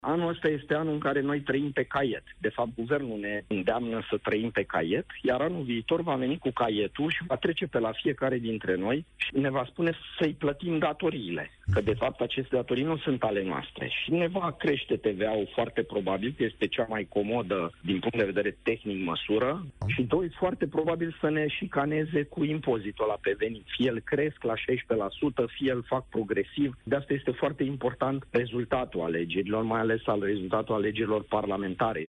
Anul ăsta este anul în care noi trăim pe caiet. De fapt, guvernul ne îndeamnă să trăim pe caiet, iar anul viitor va veni cu caietul și va trece pe la fiecare dintre noi și ne va spune să-i plătim datoriile. Că, de fapt, aceste datorii nu sunt ale noastre. Și ne va crește TVA-ul foarte probabil, că este cea mai comodă din punct de vedere tehnic măsură. Și doi, foarte probabil să ne șicaneze cu impozitul ăla pe venit. Fie el cresc la 16%, fie îl fac progresiv. De asta este foarte important rezultatul alegerilor, mai ales al rezultatul alegerilor parlamentare.